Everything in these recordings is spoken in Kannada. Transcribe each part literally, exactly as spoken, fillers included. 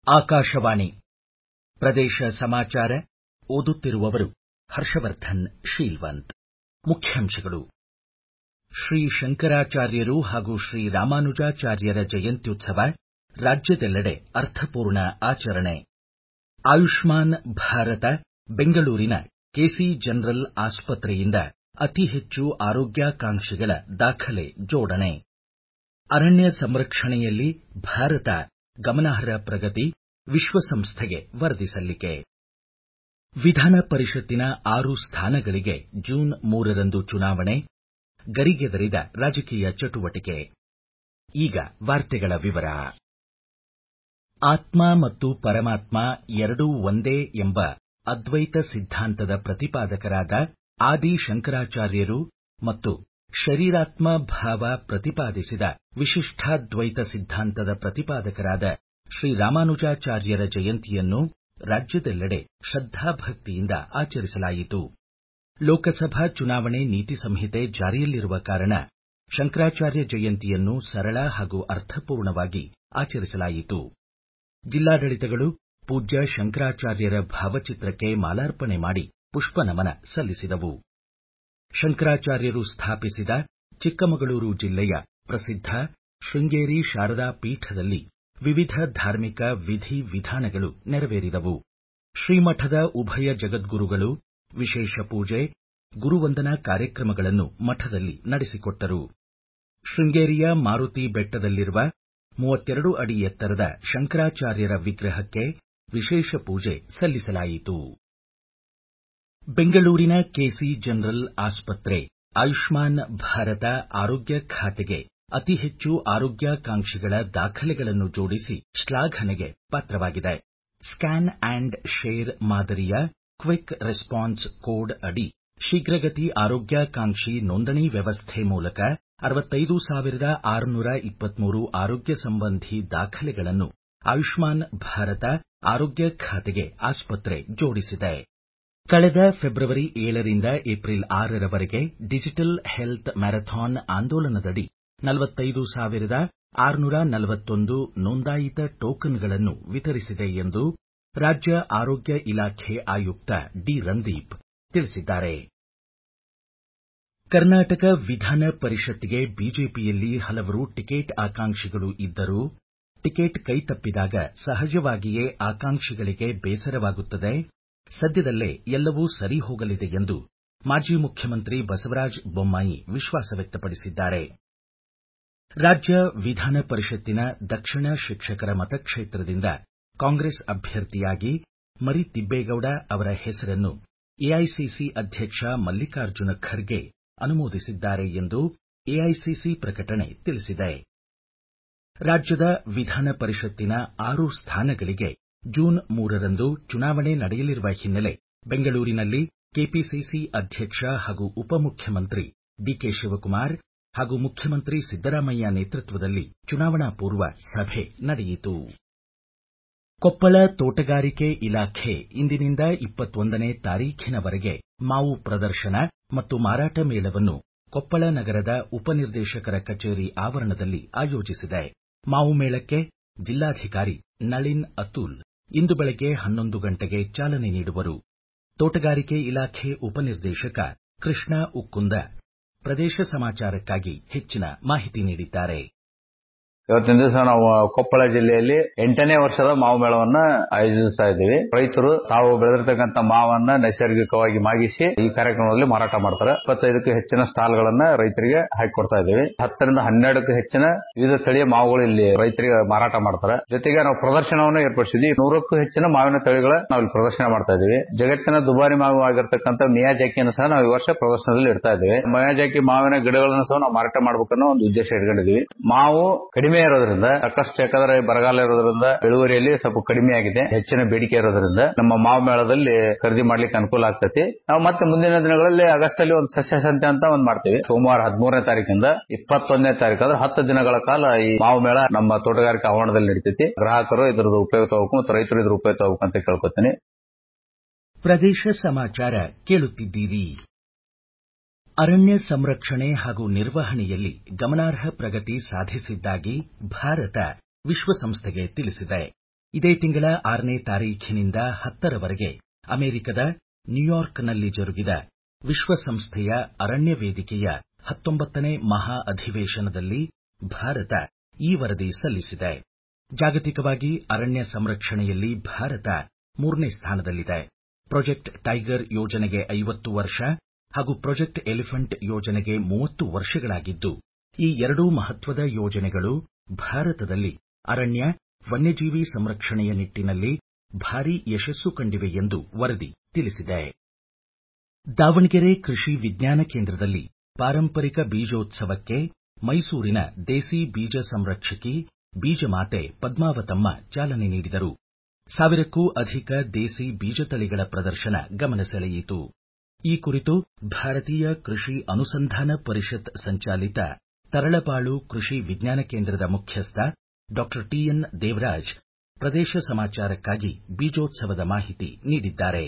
ಆಕಾಶವಾಣಿ ಪ್ರದೇಶ ಸಮಾಚಾರ ಓದುತ್ತಿರುವವರು ಹರ್ಷವರ್ಧನ್ ಶೀಲ್ವಂತ್. ಮುಖ್ಯಾಂಶಗಳು. ಶ್ರೀ ಶಂಕರಾಚಾರ್ಯರು ಹಾಗೂ ಶ್ರೀ ರಾಮಾನುಜಾಚಾರ್ಯರ ಜಯಂತ್ಯುತ್ಸವ ರಾಜ್ಯದೆಲ್ಲೆಡೆ ಅರ್ಥಪೂರ್ಣ ಆಚರಣೆ. ಆಯುಷ್ಮಾನ್ ಭಾರತ ಬೆಂಗಳೂರಿನ ಕೆಸಿ ಜನರಲ್ ಆಸ್ಪತ್ರೆಯಿಂದ ಅತಿ ಹೆಚ್ಚು ಆರೋಗ್ಯಾಕಾಂಕ್ಷಿಗಳ ದಾಖಲೆ ಜೋಡಣೆ. ಅರಣ್ಯ ಸಂರಕ್ಷಣೆಯಲ್ಲಿ ಭಾರತ ಗಮನಾರ್ಹ ಪ್ರಗತಿ, ವಿಶ್ವಸಂಸ್ಥೆಗೆ ವರದಿ ಸಲ್ಲಿಕೆ. ವಿಧಾನ ಪರಿಷತ್ತಿನ ಆರು ಸ್ಥಾನಗಳಿಗೆ ಜೂನ್ ಮೂರರಂದು ಚುನಾವಣೆ, ಗರಿಗೆದರಿದ ರಾಜಕೀಯ ಚಟುವಟಿಕೆ. ಈಗ ವಾರ್ತೆಗಳ ವಿವರ. ಆತ್ಮ ಮತ್ತು ಪರಮಾತ್ಮ ಎರಡೂ ಒಂದೇ ಎಂಬ ಅದ್ವೈತ ಸಿದ್ಧಾಂತದ ಪ್ರತಿಪಾದಕರಾದ ಆದಿ ಶಂಕರಾಚಾರ್ಯರು ಮತ್ತು ಶರೀರಾತ್ಮ ಭಾವ ಪ್ರತಿಪಾದಿಸಿದ ವಿಶಿಷ್ಟಾದ್ವೈತ ಸಿದ್ಧಾಂತದ ಪ್ರತಿಪಾದಕರಾದ ಶ್ರೀ ರಾಮಾನುಜಾಚಾರ್ಯರ ಜಯಂತಿಯನ್ನು ರಾಜ್ಯದೆಲ್ಲೆಡೆ ಶ್ರದ್ಧಾಭಕ್ತಿಯಿಂದ ಆಚರಿಸಲಾಯಿತು. ಲೋಕಸಭಾ ಚುನಾವಣೆ ನೀತಿ ಸಂಹಿತೆ ಜಾರಿಯಲ್ಲಿರುವ ಕಾರಣ ಶಂಕರಾಚಾರ್ಯ ಜಯಂತಿಯನ್ನು ಸರಳ ಹಾಗೂ ಅರ್ಥಪೂರ್ಣವಾಗಿ ಆಚರಿಸಲಾಯಿತು. ಜಿಲ್ಲಾಡಳಿತಗಳು ಪೂಜ್ಯ ಶಂಕರಾಚಾರ್ಯರ ಭಾವಚಿತ್ರಕ್ಕೆ ಮಾಲಾರ್ಪಣೆ ಮಾಡಿ ಪುಷ್ಪನಮನ ಸಲ್ಲಿಸಿದವು. ಶಂಕರಾಚಾರ್ಯರು ಸ್ಥಾಪಿಸಿದ ಚಿಕ್ಕಮಗಳೂರು ಜಿಲ್ಲೆಯ ಪ್ರಸಿದ್ಧ ಶೃಂಗೇರಿ ಶಾರದಾ ಪೀಠದಲ್ಲಿ ವಿವಿಧ ಧಾರ್ಮಿಕ ವಿಧಿ ವಿಧಾನಗಳು ನೆರವೇರಿದವು. ಶ್ರೀಮಠದ ಉಭಯ ಜಗದ್ಗುರುಗಳು ವಿಶೇಷ ಪೂಜೆ, ಗುರುವಂದನಾ ಕಾರ್ಯಕ್ರಮಗಳನ್ನು ಮಠದಲ್ಲಿ ನಡೆಸಿಕೊಟ್ಟರು. ಶೃಂಗೇರಿಯ ಮಾರುತಿ ಬೆಟ್ಟದಲ್ಲಿರುವ ಮೂವತ್ತೆರಡು ಅಡಿ ಎತ್ತರದ ಶಂಕರಾಚಾರ್ಯರ ವಿಗ್ರಹಕ್ಕೆ ವಿಶೇಷ ಪೂಜೆ ಸಲ್ಲಿಸಲಾಯಿತು. ಬೆಂಗಳೂರಿನ ಕೆಸಿ ಜನರಲ್ ಆಸ್ಪತ್ರೆ ಆಯುಷ್ಮಾನ್ ಭಾರತ ಆರೋಗ್ಯ ಖಾತೆಗೆ ಅತಿ ಹೆಚ್ಚು ಆರೋಗ್ಯಾಕಾಂಕ್ಷಿಗಳ ದಾಖಲೆಗಳನ್ನು ಜೋಡಿಸಿ ಶ್ಲಾಘನೆಗೆ ಪಾತ್ರವಾಗಿದೆ. ಸ್ಕ್ಯಾನ್ ಆಂಡ್ ಶೇರ್ ಮಾದರಿಯ ಕ್ವಿಕ್ ರೆಸ್ಪಾನ್ಸ್ ಕೋಡ್ ಅಡಿ ಶೀಘ್ರಗತಿ ಆರೋಗ್ಯಾಕಾಂಕ್ಷಿ ನೋಂದಣಿ ವ್ಯವಸ್ಥೆ ಮೂಲಕ ಅರವತ್ತೈದು ಸಾವಿರದ ಆರುನೂರ ಇಪ್ಪತ್ಮೂರು ಆರೋಗ್ಯ ಸಂಬಂಧಿ ದಾಖಲೆಗಳನ್ನು ಆಯುಷ್ಮಾನ್ ಭಾರತ ಆರೋಗ್ಯ ಖಾತೆಗೆ ಆಸ್ಪತ್ರೆ ಜೋಡಿಸಿದೆ. ಕಳೆದ ಫೆಬ್ರವರಿ ಏಳರಿಂದ ಏಪ್ರಿಲ್ ಆರರವರೆಗೆ ಡಿಜಿಟಲ್ ಹೆಲ್ತ್ ಮ್ಯಾರಥಾನ್ ಆಂದೋಲನದಡಿ ನಲವತ್ತೈದು ಸಾವಿರದ ಆರುನೂರ ನಲವತ್ತೊಂದು ನೋಂದಾಯಿತ ಟೋಕನ್ಗಳನ್ನು ವಿತರಿಸಿದೆ ಎಂದು ರಾಜ್ಯ ಆರೋಗ್ಯ ಇಲಾಖೆ ಆಯುಕ್ತ ಡಿ ರಂದೀಪ್ ತಿಳಿಸಿದ್ದಾರೆ. ಕರ್ನಾಟಕ ವಿಧಾನ ಪರಿಷತ್ಗೆ ಬಿಜೆಪಿಯಲ್ಲಿ ಹಲವರು ಟಿಕೆಟ್ ಆಕಾಂಕ್ಷಿಗಳು ಇದ್ದರೂ ಟಿಕೆಟ್ ಕೈತಪ್ಪಿದಾಗ ಸಹಜವಾಗಿಯೇ ಆಕಾಂಕ್ಷಿಗಳಿಗೆ ಬೇಸರವಾಗುತ್ತದೆ. ಸದ್ಯದಲ್ಲೇ ಎಲ್ಲವೂ ಸರಿ ಹೋಗಲಿದೆ ಎಂದು ಮಾಜಿ ಮುಖ್ಯಮಂತ್ರಿ ಬಸವರಾಜ ಬೊಮ್ಮಾಯಿ ವಿಶ್ವಾಸ ವ್ಯಕ್ತಪಡಿಸಿದ್ದಾರೆ. ರಾಜ್ಯ ವಿಧಾನ ಪರಿಷತ್ತಿನ ದಕ್ಷಿಣ ಶಿಕ್ಷಕರ ಮತಕ್ಷೇತ್ರದಿಂದ ಕಾಂಗ್ರೆಸ್ ಅಭ್ಯರ್ಥಿಯಾಗಿ ಮರಿ ತಿಬ್ಬೇಗೌಡ ಅವರ ಹೆಸರನ್ನು ಎಐಸಿಸಿ ಅಧ್ಯಕ್ಷ ಮಲ್ಲಿಕಾರ್ಜುನ ಖರ್ಗೆ ಅನುಮೋದಿಸಿದ್ದಾರೆ ಎಂದು ಎಐಸಿಸಿ ಪ್ರಕಟಣೆ ತಿಳಿಸಿದೆ. ರಾಜ್ಯದ ವಿಧಾನ ಪರಿಷತ್ತಿನ ಆರು ಸ್ಥಾನಗಳಿಗೆ ಜೂನ್ ಮೂರರಂದು ಚುನಾವಣೆ ನಡೆಯಲಿರುವ ಹಿನ್ನೆಲೆ ಬೆಂಗಳೂರಿನಲ್ಲಿ ಕೆಪಿಸಿಸಿ ಅಧ್ಯಕ್ಷ ಹಾಗೂ ಉಪಮುಖ್ಯಮಂತ್ರಿ ಡಿಕೆ ಶಿವಕುಮಾರ್ ಹಾಗೂ ಮುಖ್ಯಮಂತ್ರಿ ಸಿದ್ದರಾಮಯ್ಯ ನೇತೃತ್ವದಲ್ಲಿ ಚುನಾವಣಾ ಪೂರ್ವ ಸಭೆ ನಡೆಯಿತು. ಕೊಪ್ಪಳ ತೋಟಗಾರಿಕೆ ಇಲಾಖೆ ಇಂದಿನಿಂದ ಇಪ್ಪತ್ತೊಂದನೇ ತಾರೀಖಿನವರೆಗೆ ಮಾವು ಪ್ರದರ್ಶನ ಮತ್ತು ಮಾರಾಟ ಮೇಳವನ್ನು ಕೊಪ್ಪಳ ನಗರದ ಉಪನಿರ್ದೇಶಕರ ಕಚೇರಿ ಆವರಣದಲ್ಲಿ ಆಯೋಜಿಸಿದೆ. ಮಾವು ಮೇಳಕ್ಕೆ ಜಿಲ್ಲಾಧಿಕಾರಿ ನಳಿನ್ ಅತುಲ್ ಇಂದು ಬೆಳಗ್ಗೆ ಹನ್ನೊಂದು ಗಂಟೆಗೆ ಚಾಲನೆ ನೀಡುವರು. ತೋಟಗಾರಿಕೆ ಇಲಾಖೆ ಉಪನಿರ್ದೇಶಕ ಕೃಷ್ಣ ಉಕ್ಕುಂದ ಪ್ರದೇಶ ಸಮಾಚಾರಕ್ಕಾಗಿ ಹೆಚ್ಚಿನ ಮಾಹಿತಿ ನೀಡಿದ್ದಾರೆ. ಇವತ್ತಿನ ದಿವಸ ನಾವು ಕೊಪ್ಪಳ ಜಿಲ್ಲೆಯಲ್ಲಿ ಎಂಟನೇ ವರ್ಷದ ಮಾವು ಮೇಳವನ್ನ ಆಯೋಜಿಸ್ತಾ ಇದ್ದೀವಿ. ರೈತರು ತಾವು ಬೆಳೆದಿರ್ತಕ್ಕಂಥ ಮಾವನ್ನ ನೈಸರ್ಗಿಕವಾಗಿ ಮಾಗಿಸಿ ಈ ಕಾರ್ಯಕ್ರಮದಲ್ಲಿ ಮಾರಾಟ ಮಾಡ್ತಾರೆ. ಇಪ್ಪತ್ತೈದಕ್ಕೂ ಹೆಚ್ಚಿನ ಸ್ಟಾಲ್ ಗಳನ್ನ ರೈತರಿಗೆ ಹಾಕಿಕೊಡ್ತಾ ಇದ್ದೀವಿ. ಹತ್ತರಿಂದ ಹನ್ನೆರಡಕ್ಕೂ ಹೆಚ್ಚಿನ ವಿವಿಧ ತಳಿಯ ಮಾವುಗಳು ಇಲ್ಲಿ ರೈತರಿಗೆ ಮಾರಾಟ ಮಾಡ್ತಾರೆ. ಜೊತೆಗೆ ನಾವು ಪ್ರದರ್ಶನವನ್ನು ಏರ್ಪಡಿಸಿದ್ವಿ. ನೂರಕ್ಕೂ ಹೆಚ್ಚಿನ ಮಾವಿನ ತಳಿಗಳ ನಾವು ಇಲ್ಲಿ ಪ್ರದರ್ಶನ ಮಾಡ್ತಾ ಇದ್ದೀವಿ. ಜಗತ್ತಿನ ದುಬಾರಿ ಮಾವು ಆಗಿರ್ತಕ್ಕಂಥ ಮಿಯಾಜಾಕಿಯನ್ನು ಸಹ ನಾವು ಈ ವರ್ಷ ಪ್ರದರ್ಶನದಲ್ಲಿ ಇಡ್ತಾ ಇದ್ದೀವಿ. ಮಿಯಾಜಾಕಿ ಮಾವಿನ ಗಿಡಗಳನ್ನು ಸಹ ನಾವು ಮಾರಾಟ ಮಾಡಬೇಕನ್ನೋ ಒಂದು ಉದ್ದೇಶ ಇಟ್ಕೊಂಡಿದ್ದೀವಿ. ಮಾವು ಕಡಿಮೆ ಇರೋದ್ರಿಂದ ಸಾಕಷ್ಟು ಯಾಕಂದ್ರೆ ಬರಗಾಲ ಇರೋದ್ರಿಂದ ಇಳುವರಿಯಲ್ಲಿ ಸ್ವಲ್ಪ ಕಡಿಮೆ ಆಗಿದೆ. ಹೆಚ್ಚಿನ ಬೇಡಿಕೆ ಇರೋದ್ರಿಂದ ನಮ್ಮ ಮಾವು ಮೇಳದಲ್ಲಿ ಖರೀದಿ ಮಾಡ್ಲಿಕ್ಕೆ ಅನುಕೂಲ ಆಗ್ತೈತಿ. ನಾವು ಮತ್ತೆ ಮುಂದಿನ ದಿನಗಳಲ್ಲಿ ಆಗಸ್ಟ್ ಅಲ್ಲಿ ಒಂದು ಸಸ್ಯ ಸಂತೆ ಅಂತ ಒಂದು ಮಾಡ್ತೀವಿ. ಸೋಮವಾರ ಹದಿಮೂರನೇ ತಾರೀಕಿಂದ ಇಪ್ಪತ್ತೊಂದನೇ ತಾರೀಕು ಅಂದ್ರೆ ಹತ್ತು ದಿನಗಳ ಕಾಲ ಈ ಮಾವು ಮೇಳ ನಮ್ಮ ತೋಟಗಾರಿಕಾ ಆವರಣದಲ್ಲಿ ನಡೀತೈತಿ. ಗ್ರಾಹಕರು ಇದ್ರದ್ದು ಉಪಯೋಗ ತಗೋಬೇಕು ಮತ್ತು ರೈತರು ಇದ್ರ ಉಪಯೋಗ ತಗೋಬೇಕು ಅಂತ ಕೇಳ್ಕೊತೀನಿ. ಪ್ರದೇಶ ಸಮಾಚಾರ ಕೇಳುತ್ತಿದ್ದೀರಿ. ಅರಣ್ಯ ಸಂರಕ್ಷಣೆ ಹಾಗೂ ನಿರ್ವಹಣೆಯಲ್ಲಿ ಗಮನಾರ್ಹ ಪ್ರಗತಿ ಸಾಧಿಸಿದ್ದಾಗಿ ಭಾರತ ವಿಶ್ವಸಂಸ್ಥೆಗೆ ತಿಳಿಸಿದೆ. ಇದೇ ತಿಂಗಳ ಆರನೇ ತಾರೀಖಿನಿಂದ ಹತ್ತರವರೆಗೆ ಅಮೆರಿಕದ ನ್ಯೂಯಾರ್ಕ್ನಲ್ಲಿ ಜರುಗಿದ ವಿಶ್ವಸಂಸ್ಥೆಯ ಅರಣ್ಯ ವೇದಿಕೆಯ ಹತ್ತೊಂಬತ್ತನೇ ಮಹಾ ಅಧಿವೇಶನದಲ್ಲಿ ಭಾರತ ಈ ವರದಿ ಸಲ್ಲಿಸಿದೆ. ಜಾಗತಿಕವಾಗಿ ಅರಣ್ಯ ಸಂರಕ್ಷಣೆಯಲ್ಲಿ ಭಾರತ ಮೂರನೇ ಸ್ಥಾನದಲ್ಲಿದೆ. ಪ್ರಾಜೆಕ್ಟ್ ಟೈಗರ್ ಯೋಜನೆಗೆ ಐವತ್ತು ವರ್ಷ ಹಾಗೂ ಪ್ರಾಜೆಕ್ಟ್ ಎಲಿಫೆಂಟ್ ಯೋಜನೆಗೆ ಮೂವತ್ತು ವರ್ಷಗಳಾಗಿದ್ದು, ಈ ಎರಡೂ ಮಹತ್ವದ ಯೋಜನೆಗಳು ಭಾರತದಲ್ಲಿ ಅರಣ್ಯ ವನ್ಯಜೀವಿ ಸಂರಕ್ಷಣೆಯ ನಿಟ್ಟಿನಲ್ಲಿ ಭಾರೀ ಯಶಸ್ಸು ಕಂಡಿವೆ ಎಂದು ವರದಿ ತಿಳಿಸಿದೆ. ದಾವಣಗೆರೆ ಕೃಷಿ ವಿಜ್ಞಾನ ಕೇಂದ್ರದಲ್ಲಿ ಪಾರಂಪರಿಕ ಬೀಜೋತ್ಸವಕ್ಕೆ ಮೈಸೂರಿನ ದೇಸಿ ಬೀಜ ಸಂರಕ್ಷಕಿ ಬೀಜಮಾತೆ ಪದ್ಮಾವತಮ್ಮ ಚಾಲನೆ ನೀಡಿದರು. ಸಾವಿರಕ್ಕೂ ಅಧಿಕ ದೇಸಿ ಬೀಜ ತಳಿಗಳ ಪ್ರದರ್ಶನ ಗಮನ ಸೆಳೆಯಿತು. ಈ ಕುರಿತು ಭಾರತೀಯ ಕೃಷಿ ಅನುಸಂಧಾನ ಪರಿಷತ್ ಸಂಚಾಲಿತ ತರಳಬಾಳು ಕೃಷಿ ವಿಜ್ಞಾನ ಕೇಂದ್ರದ ಮುಖ್ಯಸ್ಥ ಡಾಕ್ಟರ್ ಟಿಎನ್ ದೇವರಾಜ್ ಪ್ರದೇಶ ಸಮಾಚಾರಕ್ಕಾಗಿ ಬೀಜೋತ್ಸವದ ಮಾಹಿತಿ ನೀಡಿದ್ದಾರೆ.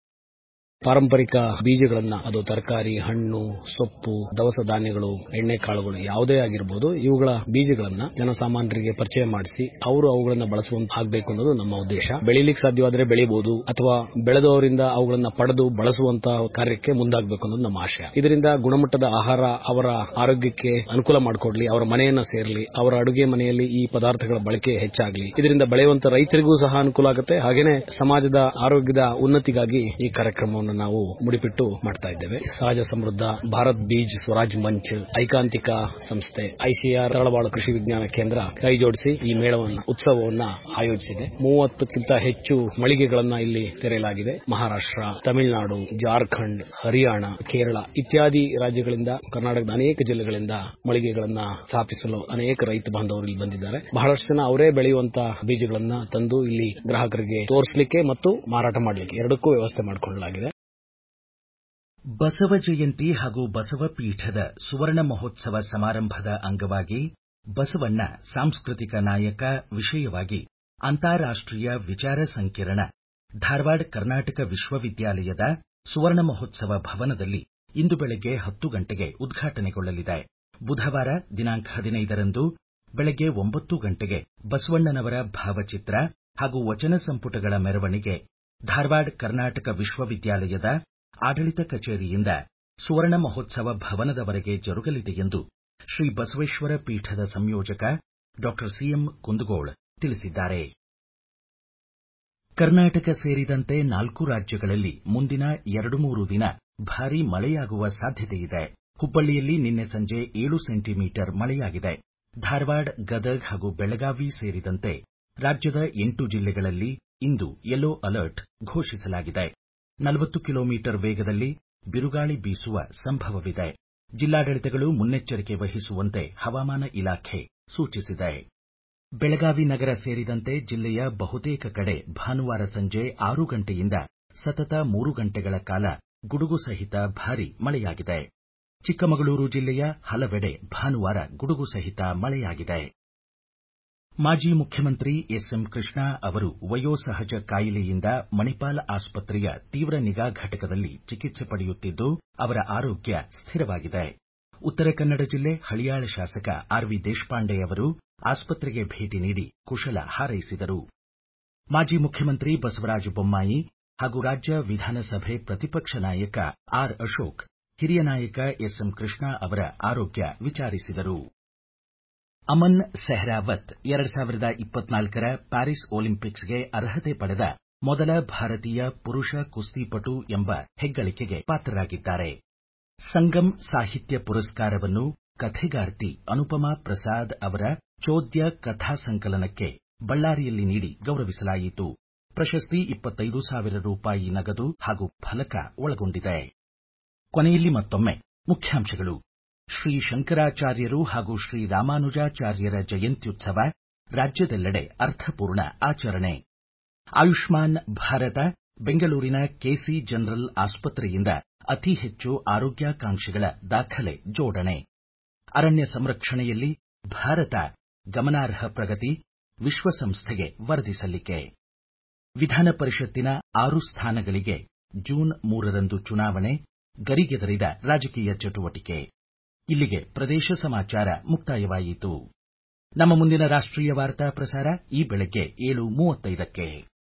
ಪಾರಂಪರಿಕ ಬೀಜಗಳನ್ನ, ಅದು ತರಕಾರಿ, ಹಣ್ಣು, ಸೊಪ್ಪು, ದವಸ ಧಾನ್ಯಗಳು, ಎಣ್ಣೆಕಾಳುಗಳು ಯಾವುದೇ ಆಗಿರಬಹುದು, ಇವುಗಳ ಬೀಜಗಳನ್ನ ಜನಸಾಮಾನ್ಯರಿಗೆ ಪರಿಚಯ ಮಾಡಿಸಿ ಅವರು ಅವುಗಳನ್ನ ಬಳಸುವಂತ ಆಗಬೇಕು ಅನ್ನೋದು ನಮ್ಮ ಉದ್ದೇಶ. ಬೆಳಿಲಿಕ್ಕೆ ಸಾಧ್ಯವಾದರೆ ಬೆಳಿಬಹುದು ಅಥವಾ ಬೆಳೆದವರಿಂದ ಅವುಗಳನ್ನ ಪಡೆದು ಬಳಸುವಂತ ಕಾರ್ಯಕ್ಕೆ ಮುಂದಾಗಬೇಕು ಅನ್ನೋದು ನಮ್ಮ ಆಶಯ. ಇದರಿಂದ ಗುಣಮಟ್ಟದ ಆಹಾರ ಅವರ ಆರೋಗ್ಯಕ್ಕೆ ಅನುಕೂಲ ಮಾಡಿಕೊಡ್ಲಿ, ಅವರ ಮನೆಯನ್ನ ಸೇರಲಿ, ಅವರ ಅಡುಗೆ ಮನೆಯಲ್ಲಿ ಈ ಪದಾರ್ಥಗಳ ಬಳಕೆ ಹೆಚ್ಚಾಗಲಿ. ಇದರಿಂದ ಬೆಳೆಯುವಂತ ರೈತರಿಗೂ ಸಹ ಅನುಕೂಲ ಆಗುತ್ತೆ. ಹಾಗೇನೆ ಸಮಾಜದ ಆರೋಗ್ಯದ ಉನ್ನತಿಗಾಗಿ ಈ ಕಾರ್ಯಕ್ರಮವನ್ನು ನಾವು ಮುಡಿಪಿಟ್ಟು ಮಾಡ್ತಾ ಇದ್ದೇವೆ. ಸಹಜ ಸಮೃದ್ಧ, ಭಾರತ್ ಬೀಜ್ ಸ್ವರಾಜ್ ಮಂಚ್, ಐಕಾಂತಿಕ ಸಂಸ್ಥೆ, ಐಸಿಆರ್ ತರಳಬಾಳು ಕೃಷಿ ವಿಜ್ಞಾನ ಕೇಂದ್ರ ಕೈ ಜೋಡಿಸಿ ಈ ಮೇಳವನ್ನು ಉತ್ಸವವನ್ನ ಆಯೋಜಿಸಿದೆ. ಮೂವತ್ತಕ್ಕಿಂತ ಹೆಚ್ಚು ಮಳಿಗೆಗಳನ್ನ ಇಲ್ಲಿ ತೆರೆಯಲಾಗಿದೆ. ಮಹಾರಾಷ್ಟ್ರ, ತಮಿಳುನಾಡು, ಜಾರ್ಖಂಡ್, ಹರಿಯಾಣ, ಕೇರಳ ಇತ್ಯಾದಿ ರಾಜ್ಯಗಳಿಂದ, ಕರ್ನಾಟಕದ ಅನೇಕ ಜಿಲ್ಲೆಗಳಿಂದ ಮಳಿಗೆಗಳನ್ನ ಸ್ಥಾಪಿಸಲು ಅನೇಕ ರೈತ ಬಾಂಧವರು ಇಲ್ಲಿ ಬಂದಿದ್ದಾರೆ. ಬಹಳಷ್ಟು ಜನ ಅವರೇ ಬೆಳೆಯುವಂತಹ ಬೀಜಗಳನ್ನ ತಂದು ಇಲ್ಲಿ ಗ್ರಾಹಕರಿಗೆ ತೋರಿಸಲಿಕ್ಕೆ ಮತ್ತು ಮಾರಾಟ ಮಾಡಲಿಕ್ಕೆ ಎರಡಕ್ಕೂ ವ್ಯವಸ್ಥೆ ಮಾಡಿಕೊಳ್ಳಲಾಗಿದೆ. ಬಸವ ಜಯಂತಿ ಹಾಗೂ ಬಸವ ಪೀಠದ ಸುವರ್ಣ ಮಹೋತ್ಸವ ಸಮಾರಂಭದ ಅಂಗವಾಗಿ ಬಸವಣ್ಣ ಸಾಂಸ್ಕೃತಿಕ ನಾಯಕ ವಿಷಯವಾಗಿ ಅಂತಾರಾಷ್ಟ್ರೀಯ ವಿಚಾರ ಸಂಕಿರಣ ಧಾರವಾಡ ಕರ್ನಾಟಕ ವಿಶ್ವವಿದ್ಯಾಲಯದ ಸುವರ್ಣ ಮಹೋತ್ಸವ ಭವನದಲ್ಲಿ ಇಂದು ಬೆಳಗ್ಗೆ ಹತ್ತು ಗಂಟೆಗೆ ಉದ್ಘಾಟನೆಗೊಳ್ಳಲಿದೆ. ಬುಧವಾರ ದಿನಾಂಕ ಹದಿನೈದರಂದು ಬೆಳಗ್ಗೆ ಒಂಬತ್ತು ಗಂಟೆಗೆ ಬಸವಣ್ಣನವರ ಭಾವಚಿತ್ರ ಹಾಗೂ ವಚನ ಸಂಪುಟಗಳ ಮೆರವಣಿಗೆ ಧಾರವಾಡ ಕರ್ನಾಟಕ ವಿಶ್ವವಿದ್ಯಾಲಯದ ಆಡಳಿತ ಕಚೇರಿಯಿಂದ ಸುವರ್ಣ ಮಹೋತ್ಸವ ಭವನದವರೆಗೆ ಜರುಗಲಿದೆ ಎಂದು ಶ್ರೀ ಬಸವೇಶ್ವರ ಪೀಠದ ಸಂಯೋಜಕ ಡಾಕ್ಟರ್ ಸಿಎಂ ಕುಂದಗೋಳ ತಿಳಿಸಿದ್ದಾರೆ. ಕರ್ನಾಟಕ ಸೇರಿದಂತೆ ನಾಲ್ಕು ರಾಜ್ಯಗಳಲ್ಲಿ ಮುಂದಿನ ಎರಡು ಮೂರು ದಿನ ಭಾರೀ ಮಳೆಯಾಗುವ ಸಾಧ್ಯತೆಯಿದೆ. ಹುಬ್ಬಳ್ಳಿಯಲ್ಲಿ ನಿನ್ನೆ ಸಂಜೆ ಏಳು ಸೆಂಟಿಮೀಟರ್ ಮಳೆಯಾಗಿದೆ. ಧಾರವಾಡ, ಗದಗ ಹಾಗೂ ಬೆಳಗಾವಿ ಸೇರಿದಂತೆ ರಾಜ್ಯದ ಎಂಟು ಜಿಲ್ಲೆಗಳಲ್ಲಿ ಇಂದು ಯೆಲ್ಲೋ ಅಲರ್ಟ್ ಘೋಷಿಸಲಾಗಿದೆ. ನಲವತ್ತು ಕಿಲೋಮೀಟರ್ ವೇಗದಲ್ಲಿ ಬಿರುಗಾಳಿ ಬೀಸುವ ಸಂಭವವಿದೆ. ಜಿಲ್ಲಾಡಳಿತಗಳು ಮುನ್ನೆಚ್ಚರಿಕೆ ವಹಿಸುವಂತೆ ಹವಾಮಾನ ಇಲಾಖೆ ಸೂಚಿಸಿದೆ. ಬೆಳಗಾವಿ ನಗರ ಸೇರಿದಂತೆ ಜಿಲ್ಲೆಯ ಬಹುತೇಕ ಕಡೆ ಭಾನುವಾರ ಸಂಜೆ ಆರು ಗಂಟೆಯಿಂದ ಸತತ ಮೂರು ಗಂಟೆಗಳ ಕಾಲ ಗುಡುಗು ಸಹಿತ ಭಾರೀ ಮಳೆಯಾಗಿದೆ. ಚಿಕ್ಕಮಗಳೂರು ಜಿಲ್ಲೆಯ ಹಲವೆಡೆ ಭಾನುವಾರ ಗುಡುಗು ಸಹಿತ ಮಳೆಯಾಗಿದೆ. ಮಾಜಿ ಮುಖ್ಯಮಂತ್ರಿ ಎಸ್ಎಂ ಕೃಷ್ಣ ಅವರು ವಯೋಸಹಜ ಕಾಯಿಲೆಯಿಂದ ಮಣಿಪಾಲ ಆಸ್ಪತ್ರೆಯ ತೀವ್ರ ನಿಗಾ ಘಟಕದಲ್ಲಿ ಚಿಕಿತ್ಸೆ ಪಡೆಯುತ್ತಿದ್ದು, ಅವರ ಆರೋಗ್ಯ ಸ್ಥಿರವಾಗಿದೆ. ಉತ್ತರ ಕನ್ನಡ ಜಿಲ್ಲೆ ಹಳಿಯಾಳ ಶಾಸಕ ಆರ್ ವಿ ದೇಶಪಾಂಡೆ ಅವರು ಆಸ್ಪತ್ರೆಗೆ ಭೇಟಿ ನೀಡಿ ಕುಶಲ ಹಾರೈಸಿದರು. ಮಾಜಿ ಮುಖ್ಯಮಂತ್ರಿ ಬಸವರಾಜ ಬೊಮ್ಮಾಯಿ ಹಾಗೂ ರಾಜ್ಯ ವಿಧಾನಸಭೆ ಪ್ರತಿಪಕ್ಷ ನಾಯಕ ಆರ್ ಅಶೋಕ್ ಹಿರಿಯ ನಾಯಕ ಎಸ್ಎಂ ಕೃಷ್ಣ ಅವರ ಆರೋಗ್ಯ ವಿಚಾರಿಸಿದರು. ಅಮನ್ ಸೆಹ್ರಾವತ್ ಎರಡು ಸಾವಿರದ ಇಪ್ಪತ್ನಾಲ್ಕರ ಪ್ಯಾರಿಸ್ ಒಲಿಂಪಿಕ್ಸ್ಗೆ ಅರ್ಹತೆ ಪಡೆದ ಮೊದಲ ಭಾರತೀಯ ಪುರುಷ ಕುಸ್ತಿಪಟು ಎಂಬ ಹೆಗ್ಗಳಿಕೆಗೆ ಪಾತ್ರರಾಗಿದ್ದಾರೆ. ಸಂಗಮ್ ಸಾಹಿತ್ಯ ಪುರಸ್ಕಾರವನ್ನು ಕಥೆಗಾರ್ತಿ ಅನುಪಮಾ ಪ್ರಸಾದ್ ಅವರ ಚೋದ್ಯ ಕಥಾ ಸಂಕಲನಕ್ಕೆ ಬಳ್ಳಾರಿಯಲ್ಲಿ ನೀಡಿ ಗೌರವಿಸಲಾಯಿತು. ಪ್ರಶಸ್ತಿ ಇಪ್ಪತ್ತೈದು ಸಾವಿರ ರೂಪಾಯಿ ನಗದು ಹಾಗೂ ಫಲಕ ಒಳಗೊಂಡಿದೆ. ಕೊನೆಯಲ್ಲಿ ಮತ್ತೊಮ್ಮೆ ಮುಖ್ಯಾಂಶಗಳು. ಶ್ರೀ ಶಂಕರಾಚಾರ್ಯರು ಹಾಗೂ ಶ್ರೀ ರಾಮಾನುಜಾಚಾರ್ಯರ ಜಯಂತ್ಯುತ್ಸವ ರಾಜ್ಯದೆಲ್ಲೆಡೆ ಅರ್ಥಪೂರ್ಣ ಆಚರಣೆ. ಆಯುಷ್ಮಾನ್ ಭಾರತ ಬೆಂಗಳೂರಿನ ಕೆಸಿ ಜನರಲ್ ಆಸ್ಪತ್ರೆಯಿಂದ ಅತಿ ಹೆಚ್ಚು ಆರೋಗ್ಯಾಕಾಂಕ್ಷಿಗಳ ದಾಖಲೆ ಜೋಡಣೆ. ಅರಣ್ಯ ಸಂರಕ್ಷಣೆಯಲ್ಲಿ ಭಾರತ ಗಮನಾರ್ಹ ಪ್ರಗತಿ, ವಿಶ್ವಸಂಸ್ಥೆಗೆ ವರದಿ ಸಲ್ಲಿಕೆ. ವಿಧಾನ ಪರಿಷತ್ತಿನ ಆರು ಸ್ಥಾನಗಳಿಗೆ ಜೂನ್ ಮೂರರಂದು ಚುನಾವಣೆ, ಗರಿಗೆದರಿದ ರಾಜಕೀಯ ಚಟುವಟಿಕೆ. ಇಲ್ಲಿಗೆ ಪ್ರದೇಶ ಸಮಾಚಾರ ಮುಕ್ತಾಯವಾಯಿತು. ನಮ್ಮ ಮುಂದಿನ ರಾಷ್ಟ್ರೀಯ ವಾರ್ತಾ ಪ್ರಸಾರ ಈ ಬೆಳಗ್ಗೆ ಏಳು ಮೂವತ್ತೈದಕ್ಕೆ.